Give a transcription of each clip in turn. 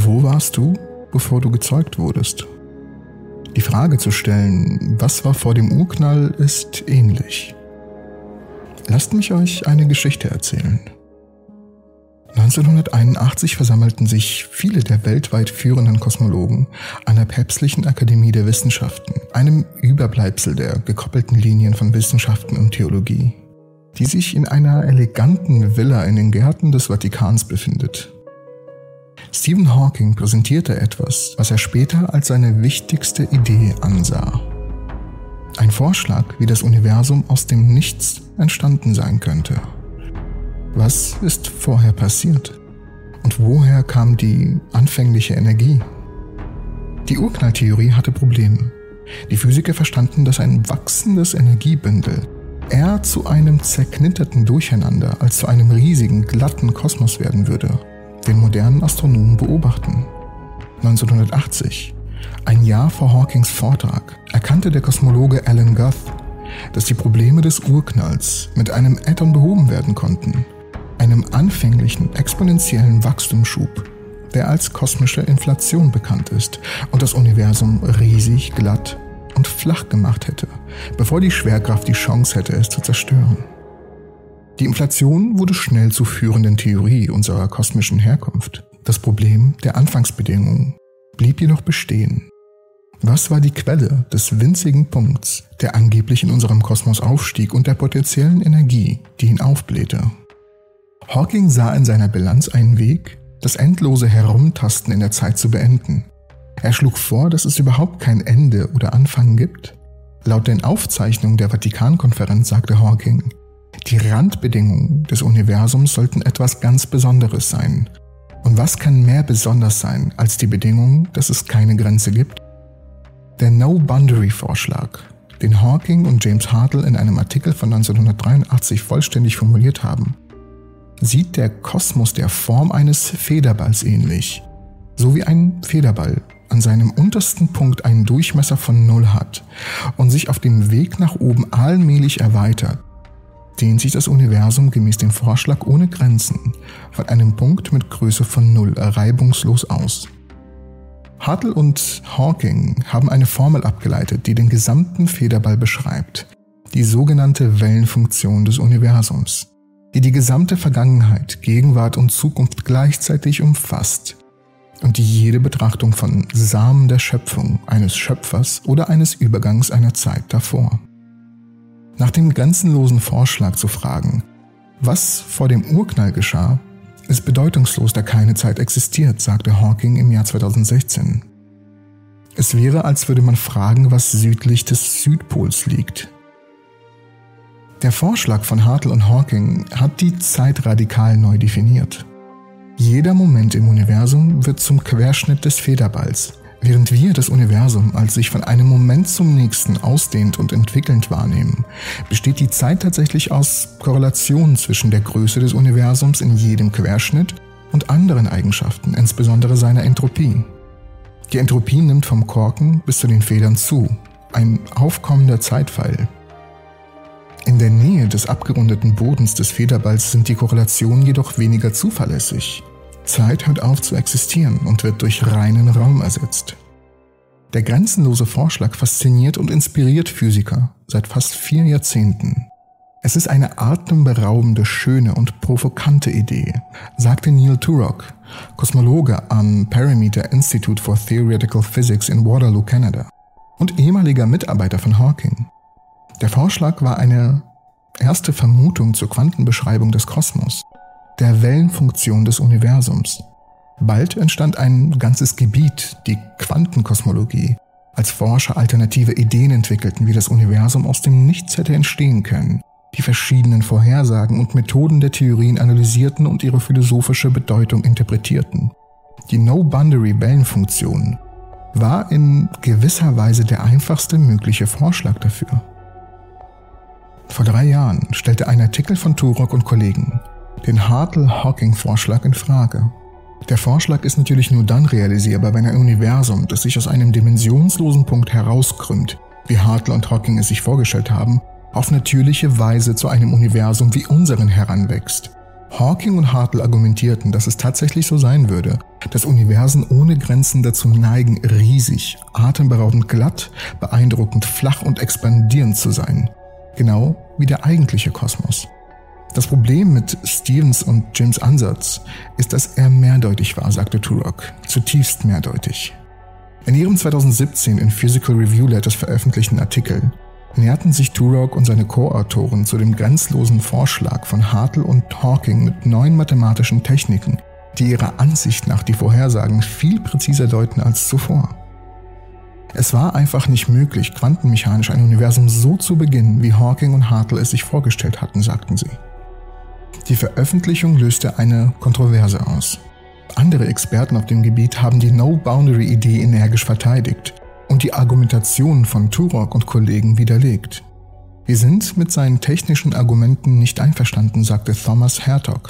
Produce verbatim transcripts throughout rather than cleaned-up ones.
Wo warst du, bevor du gezeugt wurdest? Die Frage zu stellen, was war vor dem Urknall, ist ähnlich. Lasst mich euch eine Geschichte erzählen. neunzehnhunderteinundachtzig versammelten sich viele der weltweit führenden Kosmologen an der Päpstlichen Akademie der Wissenschaften, einem Überbleibsel der gekoppelten Linien von Wissenschaften und Theologie, die sich in einer eleganten Villa in den Gärten des Vatikans befindet. Stephen Hawking präsentierte etwas, was er später als seine wichtigste Idee ansah. Ein Vorschlag, wie das Universum aus dem Nichts entstanden sein könnte. Was ist vorher passiert? Und woher kam die anfängliche Energie? Die Urknalltheorie hatte Probleme. Die Physiker verstanden, dass ein wachsendes Energiebündel eher zu einem zerknitterten Durcheinander als zu einem riesigen, glatten Kosmos werden würde, den modernen Astronomen beobachten. neunzehnhundertachtzig, ein Jahr vor Hawkings Vortrag, erkannte der Kosmologe Alan Guth, dass die Probleme des Urknalls mit einem Add-on behoben werden konnten, einem anfänglichen exponentiellen Wachstumsschub, der als kosmische Inflation bekannt ist und das Universum riesig, glatt und flach gemacht hätte, bevor die Schwerkraft die Chance hätte, es zu zerstören. Die Inflation wurde schnell zur führenden Theorie unserer kosmischen Herkunft. Das Problem der Anfangsbedingungen blieb jedoch bestehen. Was war die Quelle des winzigen Punkts, der angeblich in unserem Kosmos aufstieg und der potenziellen Energie, die ihn aufblähte? Hawking sah in seiner Bilanz einen Weg, das endlose Herumtasten in der Zeit zu beenden. Er schlug vor, dass es überhaupt kein Ende oder Anfang gibt. Laut den Aufzeichnungen der Vatikankonferenz sagte Hawking, die Randbedingungen des Universums sollten etwas ganz Besonderes sein. Und was kann mehr besonders sein als die Bedingung, dass es keine Grenze gibt? Der No-Boundary-Vorschlag, den Hawking und James Hartle in einem Artikel von neunzehnhundertdreiundachtzig vollständig formuliert haben, sieht der Kosmos der Form eines Federballs ähnlich, so wie ein Federball an seinem untersten Punkt einen Durchmesser von Null hat und sich auf dem Weg nach oben allmählich erweitert, dehnt sich das Universum gemäß dem Vorschlag ohne Grenzen von einem Punkt mit Größe von Null reibungslos aus. Hartle und Hawking haben eine Formel abgeleitet, die den gesamten Federball beschreibt, die sogenannte Wellenfunktion des Universums, die die gesamte Vergangenheit, Gegenwart und Zukunft gleichzeitig umfasst und die jede Betrachtung von Samen der Schöpfung eines Schöpfers oder eines Übergangs einer Zeit davor. Nach dem grenzenlosen Vorschlag zu fragen, was vor dem Urknall geschah, ist bedeutungslos, da keine Zeit existiert, sagte Hawking im Jahr zweitausendsechzehn. Es wäre, als würde man fragen, was südlich des Südpols liegt. Der Vorschlag von Hartle und Hawking hat die Zeit radikal neu definiert. Jeder Moment im Universum wird zum Querschnitt des Federballs, während wir das Universum als sich von einem Moment zum nächsten ausdehnt und entwickelnd wahrnehmen, besteht die Zeit tatsächlich aus Korrelationen zwischen der Größe des Universums in jedem Querschnitt und anderen Eigenschaften, insbesondere seiner Entropie. Die Entropie nimmt vom Korken bis zu den Federn zu, ein aufkommender Zeitpfeil. In der Nähe des abgerundeten Bodens des Federballs sind die Korrelationen jedoch weniger zuverlässig. Zeit hört auf zu existieren und wird durch reinen Raum ersetzt. Der grenzenlose Vorschlag fasziniert und inspiriert Physiker seit fast vier Jahrzehnten. Es ist eine atemberaubende, schöne und provokante Idee, sagte Neil Turok, Kosmologe am Parameter Institute for Theoretical Physics in Waterloo, Kanada und ehemaliger Mitarbeiter von Hawking. Der Vorschlag war eine erste Vermutung zur Quantenbeschreibung des Kosmos, der Wellenfunktion des Universums. Bald entstand ein ganzes Gebiet, die Quantenkosmologie, als Forscher alternative Ideen entwickelten, wie das Universum aus dem Nichts hätte entstehen können, die verschiedenen Vorhersagen und Methoden der Theorien analysierten und ihre philosophische Bedeutung interpretierten. Die No-Boundary-Wellenfunktion war in gewisser Weise der einfachste mögliche Vorschlag dafür. Vor drei Jahren stellte ein Artikel von Turok und Kollegen den Hartle-Hawking-Vorschlag in Frage. Der Vorschlag ist natürlich nur dann realisierbar, wenn ein Universum, das sich aus einem dimensionslosen Punkt herauskrümmt, wie Hartle und Hawking es sich vorgestellt haben, auf natürliche Weise zu einem Universum wie unseren heranwächst. Hawking und Hartle argumentierten, dass es tatsächlich so sein würde, dass Universen ohne Grenzen dazu neigen, riesig, atemberaubend glatt, beeindruckend flach und expandierend zu sein. Genau wie der eigentliche Kosmos. Das Problem mit Stevens und Jims Ansatz ist, dass er mehrdeutig war, sagte Turok, zutiefst mehrdeutig. In ihrem zweitausendsiebzehn in Physical Review Letters veröffentlichten Artikel näherten sich Turok und seine Co-Autoren zu dem grenzlosen Vorschlag von Hartle und Hawking mit neuen mathematischen Techniken, die ihrer Ansicht nach die Vorhersagen viel präziser deuten als zuvor. Es war einfach nicht möglich, quantenmechanisch ein Universum so zu beginnen, wie Hawking und Hartle es sich vorgestellt hatten, sagten sie. Die Veröffentlichung löste eine Kontroverse aus. Andere Experten auf dem Gebiet haben die No-Boundary-Idee energisch verteidigt und die Argumentation von Turok und Kollegen widerlegt. Wir sind mit seinen technischen Argumenten nicht einverstanden, sagte Thomas Hertog,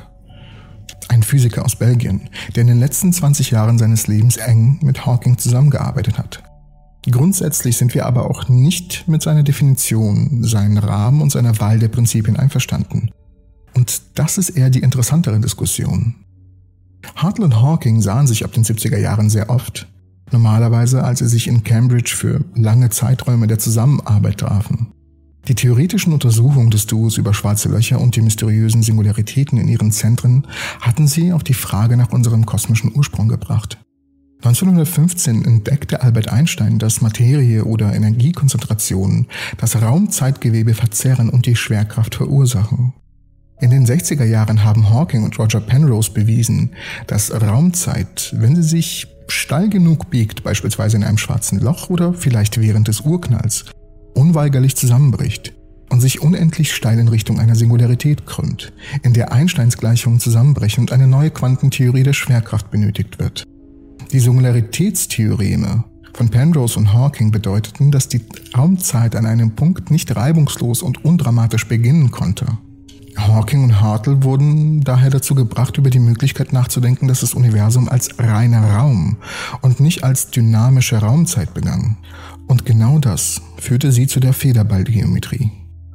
ein Physiker aus Belgien, der in den letzten zwanzig Jahren seines Lebens eng mit Hawking zusammengearbeitet hat. Grundsätzlich sind wir aber auch nicht mit seiner Definition, seinen Rahmen und seiner Wahl der Prinzipien einverstanden. Und das ist eher die interessantere Diskussion. Hartle und Hawking sahen sich ab den siebziger Jahren sehr oft, normalerweise als sie sich in Cambridge für lange Zeiträume der Zusammenarbeit trafen. Die theoretischen Untersuchungen des Duos über schwarze Löcher und die mysteriösen Singularitäten in ihren Zentren hatten sie auf die Frage nach unserem kosmischen Ursprung gebracht. neunzehnhundertfünfzehn entdeckte Albert Einstein, dass Materie oder Energiekonzentrationen das Raumzeitgewebe verzerren und die Schwerkraft verursachen. In den sechziger Jahren haben Hawking und Roger Penrose bewiesen, dass Raumzeit, wenn sie sich steil genug biegt, beispielsweise in einem schwarzen Loch oder vielleicht während des Urknalls, unweigerlich zusammenbricht und sich unendlich steil in Richtung einer Singularität krümmt, in der Einsteins Gleichungen zusammenbrechen und eine neue Quantentheorie der Schwerkraft benötigt wird. Die Singularitätstheoreme von Penrose und Hawking bedeuteten, dass die Raumzeit an einem Punkt nicht reibungslos und undramatisch beginnen konnte. Hawking und Hartle wurden daher dazu gebracht, über die Möglichkeit nachzudenken, dass das Universum als reiner Raum und nicht als dynamische Raumzeit begann. Und genau das führte sie zu der Federballgeometrie.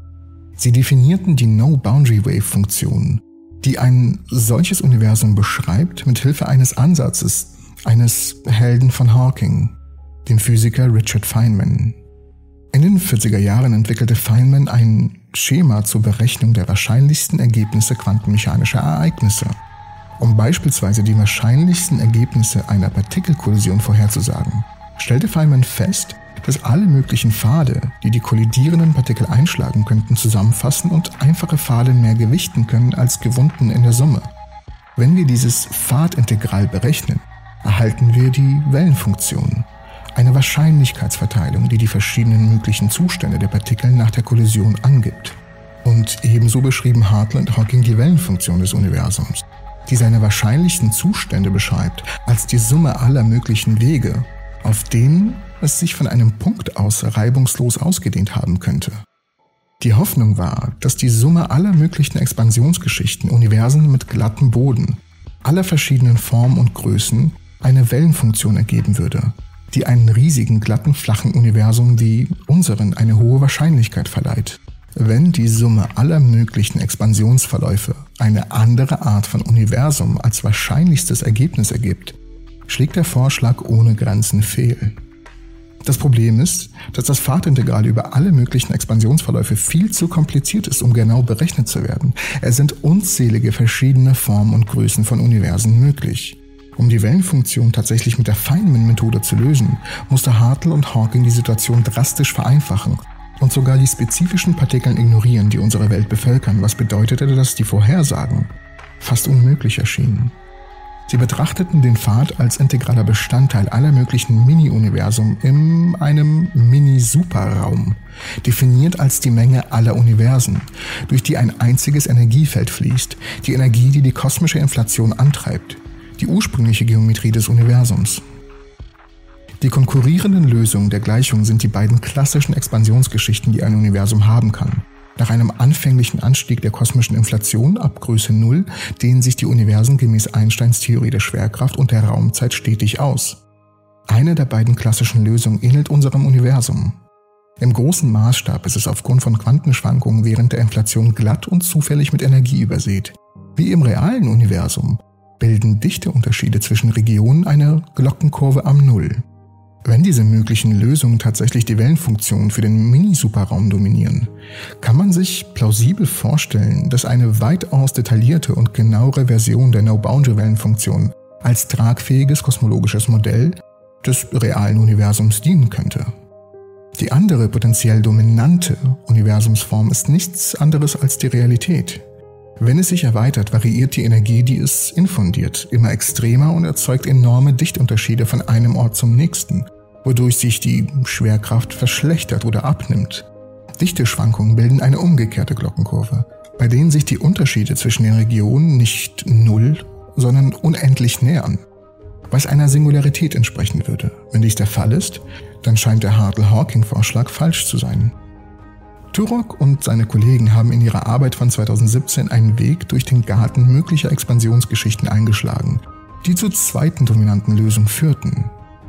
Sie definierten die No-Boundary-Wave-Funktion, die ein solches Universum beschreibt, mit Hilfe eines Ansatzes eines Helden von Hawking, dem Physiker Richard Feynman. In den vierziger Jahren entwickelte Feynman ein Schema zur Berechnung der wahrscheinlichsten Ergebnisse quantenmechanischer Ereignisse, um beispielsweise die wahrscheinlichsten Ergebnisse einer Partikelkollision vorherzusagen. Stellte Feynman fest, dass alle möglichen Pfade, die die kollidierenden Partikel einschlagen könnten, zusammenfassen und einfache Pfade mehr gewichten können als gewunden in der Summe. Wenn wir dieses Pfadintegral berechnen, erhalten wir die Wellenfunktion, eine Wahrscheinlichkeitsverteilung, die die verschiedenen möglichen Zustände der Partikel nach der Kollision angibt. Und ebenso beschrieben Hartle und Hawking die Wellenfunktion des Universums, die seine wahrscheinlichsten Zustände beschreibt als die Summe aller möglichen Wege, auf denen es sich von einem Punkt aus reibungslos ausgedehnt haben könnte. Die Hoffnung war, dass die Summe aller möglichen Expansionsgeschichten, Universen mit glattem Boden, aller verschiedenen Formen und Größen eine Wellenfunktion ergeben würde, die einem riesigen, glatten, flachen Universum wie unseren eine hohe Wahrscheinlichkeit verleiht. Wenn die Summe aller möglichen Expansionsverläufe eine andere Art von Universum als wahrscheinlichstes Ergebnis ergibt, schlägt der Vorschlag ohne Grenzen fehl. Das Problem ist, dass das Pfadintegral über alle möglichen Expansionsverläufe viel zu kompliziert ist, um genau berechnet zu werden. Es sind unzählige verschiedene Formen und Größen von Universen möglich. Um die Wellenfunktion tatsächlich mit der Feynman-Methode zu lösen, musste Hartle und Hawking die Situation drastisch vereinfachen und sogar die spezifischen Partikel ignorieren, die unsere Welt bevölkern, was bedeutete, dass die Vorhersagen fast unmöglich erschienen. Sie betrachteten den Pfad als integraler Bestandteil aller möglichen Mini-Universum in einem Mini-Superraum, definiert als die Menge aller Universen, durch die ein einziges Energiefeld fließt, die Energie, die die kosmische Inflation antreibt, die ursprüngliche Geometrie des Universums. Die konkurrierenden Lösungen der Gleichung sind die beiden klassischen Expansionsgeschichten, die ein Universum haben kann. Nach einem anfänglichen Anstieg der kosmischen Inflation ab Größe Null dehnen sich die Universen gemäß Einsteins Theorie der Schwerkraft und der Raumzeit stetig aus. Eine der beiden klassischen Lösungen ähnelt unserem Universum. Im großen Maßstab ist es aufgrund von Quantenschwankungen während der Inflation glatt und zufällig mit Energie übersät. Wie im realen Universum bilden Dichteunterschiede zwischen Regionen eine Glockenkurve am Null. Wenn diese möglichen Lösungen tatsächlich die Wellenfunktion für den Mini-Superraum dominieren, kann man sich plausibel vorstellen, dass eine weitaus detaillierte und genauere Version der No-Boundary-Wellenfunktion als tragfähiges kosmologisches Modell des realen Universums dienen könnte. Die andere potenziell dominante Universumsform ist nichts anderes als die Realität. Wenn es sich erweitert, variiert die Energie, die es infundiert, immer extremer und erzeugt enorme Dichtunterschiede von einem Ort zum nächsten, wodurch sich die Schwerkraft verschlechtert oder abnimmt. Dichteschwankungen bilden eine umgekehrte Glockenkurve, bei denen sich die Unterschiede zwischen den Regionen nicht null, sondern unendlich nähern, was einer Singularität entsprechen würde. Wenn dies der Fall ist, dann scheint der Hartle-Hawking-Vorschlag falsch zu sein. Turok und seine Kollegen haben in ihrer Arbeit von zweitausendsiebzehn einen Weg durch den Garten möglicher Expansionsgeschichten eingeschlagen, die zur zweiten dominanten Lösung führten.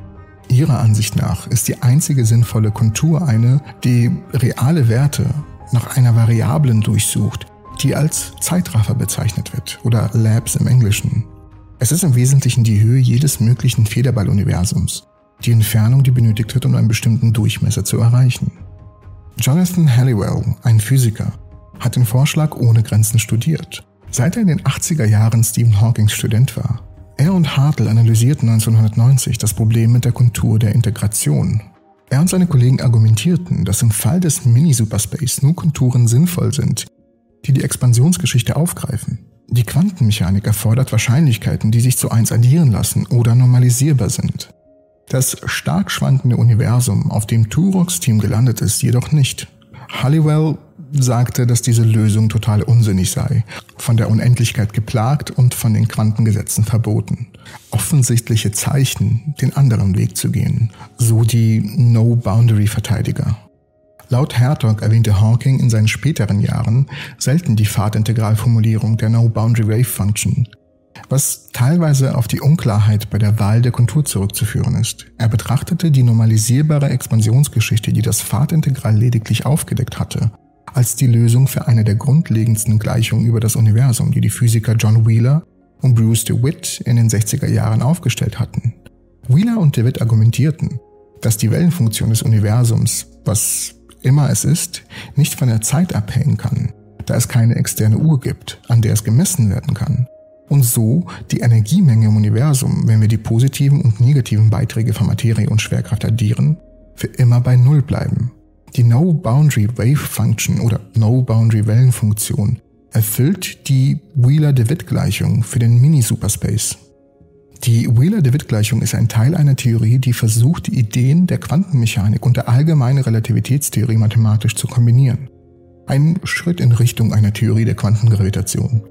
Ihrer Ansicht nach ist die einzige sinnvolle Kontur eine, die reale Werte nach einer Variablen durchsucht, die als Zeitraffer bezeichnet wird oder Lapse im Englischen. Es ist im Wesentlichen die Höhe jedes möglichen Federball-Universums, die Entfernung, die benötigt wird, um einen bestimmten Durchmesser zu erreichen. Jonathan Halliwell, ein Physiker, hat den Vorschlag ohne Grenzen studiert, seit er in den achtziger Jahren Stephen Hawkings Student war. Er und Hartle analysierten neunzehnhundertneunzig das Problem mit der Kontur der Integration. Er und seine Kollegen argumentierten, dass im Fall des Mini-Superspace nur Konturen sinnvoll sind, die die Expansionsgeschichte aufgreifen. Die Quantenmechanik erfordert Wahrscheinlichkeiten, die sich zu eins addieren lassen oder normalisierbar sind. Das stark schwankende Universum, auf dem Turoks Team gelandet ist, jedoch nicht. Halliwell sagte, dass diese Lösung total unsinnig sei, von der Unendlichkeit geplagt und von den Quantengesetzen verboten. Offensichtliche Zeichen, den anderen Weg zu gehen, so die No-Boundary-Verteidiger. Laut Hartog erwähnte Hawking in seinen späteren Jahren selten die Pfadintegralformulierung der No-Boundary-Wave-Function, was teilweise auf die Unklarheit bei der Wahl der Kontur zurückzuführen ist. Er betrachtete die normalisierbare Expansionsgeschichte, die das Pfadintegral lediglich aufgedeckt hatte, als die Lösung für eine der grundlegendsten Gleichungen über das Universum, die die Physiker John Wheeler und Bruce DeWitt in den sechziger Jahren aufgestellt hatten. Wheeler und DeWitt argumentierten, dass die Wellenfunktion des Universums, was immer es ist, nicht von der Zeit abhängen kann, da es keine externe Uhr gibt, an der es gemessen werden kann. Und so die Energiemenge im Universum, wenn wir die positiven und negativen Beiträge von Materie und Schwerkraft addieren, für immer bei Null bleiben. Die No-Boundary-Wave-Function oder No-Boundary-Wellenfunktion erfüllt die Wheeler-DeWitt-Gleichung für den Mini-Superspace. Die Wheeler-DeWitt-Gleichung ist ein Teil einer Theorie, die versucht, die Ideen der Quantenmechanik und der allgemeinen Relativitätstheorie mathematisch zu kombinieren. Ein Schritt in Richtung einer Theorie der Quantengravitation.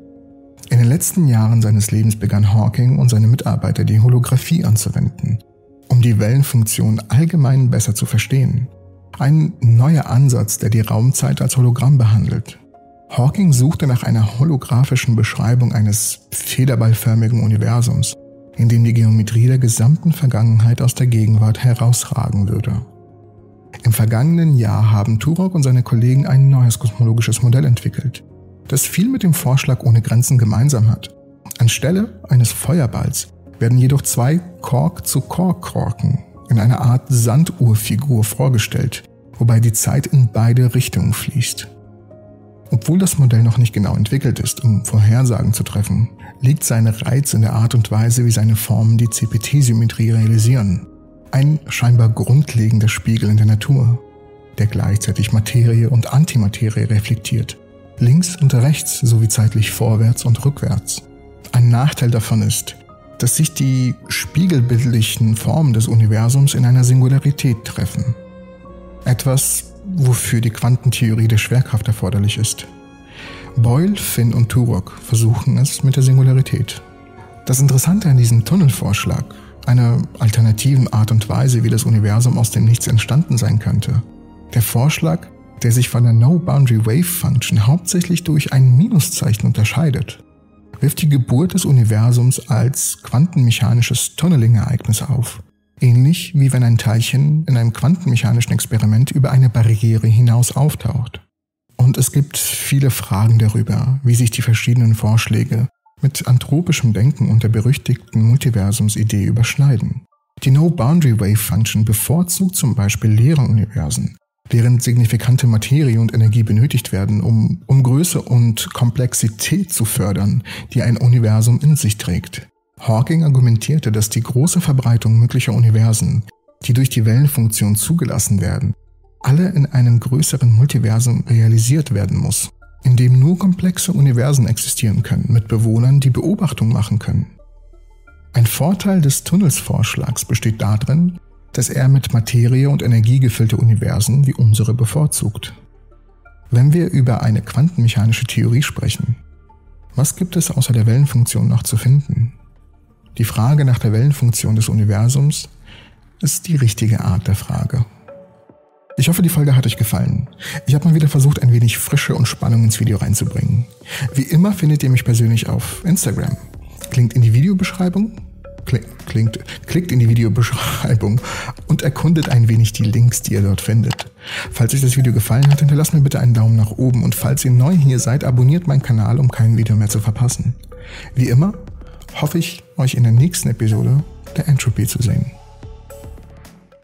In den letzten Jahren seines Lebens begann Hawking und seine Mitarbeiter die Holographie anzuwenden, um die Wellenfunktion allgemein besser zu verstehen. Ein neuer Ansatz, der die Raumzeit als Hologramm behandelt. Hawking suchte nach einer holographischen Beschreibung eines federballförmigen Universums, in dem die Geometrie der gesamten Vergangenheit aus der Gegenwart herausragen würde. Im vergangenen Jahr haben Turok und seine Kollegen ein neues kosmologisches Modell entwickelt, das viel mit dem Vorschlag ohne Grenzen gemeinsam hat. Anstelle eines Feuerballs werden jedoch zwei Kork-zu-Kork-Korken in einer Art Sanduhrfigur vorgestellt, wobei die Zeit in beide Richtungen fließt. Obwohl das Modell noch nicht genau entwickelt ist, um Vorhersagen zu treffen, liegt sein Reiz in der Art und Weise, wie seine Formen die C P T-Symmetrie realisieren. Ein scheinbar grundlegender Spiegel in der Natur, der gleichzeitig Materie und Antimaterie reflektiert, links und rechts sowie zeitlich vorwärts und rückwärts. Ein Nachteil davon ist, dass sich die spiegelbildlichen Formen des Universums in einer Singularität treffen. Etwas, wofür die Quantentheorie der Schwerkraft erforderlich ist. Boyle, Finn und Turok versuchen es mit der Singularität. Das Interessante an diesem Tunnelvorschlag, einer alternativen Art und Weise, wie das Universum aus dem Nichts entstanden sein könnte. Der Vorschlag, der sich von der No-Boundary-Wave-Function hauptsächlich durch ein Minuszeichen unterscheidet, wirft die Geburt des Universums als quantenmechanisches Tunneling-Ereignis auf. Ähnlich wie wenn ein Teilchen in einem quantenmechanischen Experiment über eine Barriere hinaus auftaucht. Und Und es gibt viele Fragen darüber, wie sich die verschiedenen Vorschläge mit anthropischem Denken und der berüchtigten Multiversumsidee überschneiden. Die No-Boundary-Wave-Function bevorzugt zum Beispiel leere Universen, während signifikante Materie und Energie benötigt werden, um, um Größe und Komplexität zu fördern, die ein Universum in sich trägt. Hawking argumentierte, dass die große Verbreitung möglicher Universen, die durch die Wellenfunktion zugelassen werden, alle in einem größeren Multiversum realisiert werden muss, in dem nur komplexe Universen existieren können, mit Bewohnern, die Beobachtung machen können. Ein Vorteil des Tunnels-Vorschlags besteht darin, dass er mit Materie und Energie gefüllte Universen wie unsere bevorzugt. Wenn wir über eine quantenmechanische Theorie sprechen, was gibt es außer der Wellenfunktion noch zu finden? Die Frage nach der Wellenfunktion des Universums ist die richtige Art der Frage. Ich hoffe, die Folge hat euch gefallen. Ich habe mal wieder versucht, ein wenig Frische und Spannung ins Video reinzubringen. Wie immer findet ihr mich persönlich auf Instagram. Klingt in die Videobeschreibung, klingt, klingt, klickt in die Videobeschreibung und erkundet ein wenig die Links, die ihr dort findet. Falls euch das Video gefallen hat, hinterlasst mir bitte einen Daumen nach oben und falls ihr neu hier seid, abonniert meinen Kanal, um kein Video mehr zu verpassen. Wie immer hoffe ich, euch in der nächsten Episode der Entropy zu sehen.